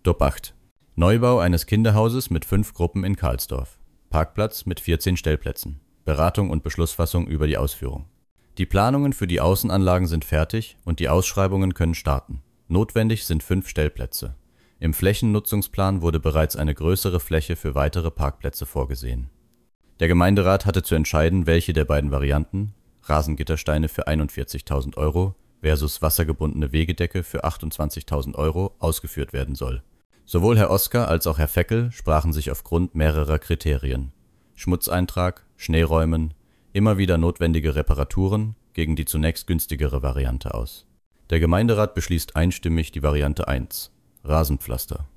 DOP 8. Neubau eines Kinderhauses mit 5 Gruppen in Karlsdorf. Parkplatz mit 14 Stellplätzen. Beratung und Beschlussfassung über die Ausführung. Die Planungen für die Außenanlagen sind fertig und die Ausschreibungen können starten. Notwendig sind 5 Stellplätze. Im Flächennutzungsplan wurde bereits eine größere Fläche für weitere Parkplätze vorgesehen. Der Gemeinderat hatte zu entscheiden, welche der beiden Varianten, Rasengittersteine für 41.000 € versus wassergebundene Wegedecke für 28.000 €, ausgeführt werden soll. Sowohl Herr Oskar als auch Herr Feckel sprachen sich aufgrund mehrerer Kriterien (Schmutzeintrag, Schneeräumen, immer wieder notwendige Reparaturen) gegen die zunächst günstigere Variante aus. Der Gemeinderat beschließt einstimmig die Variante 1 (Rasenpflaster).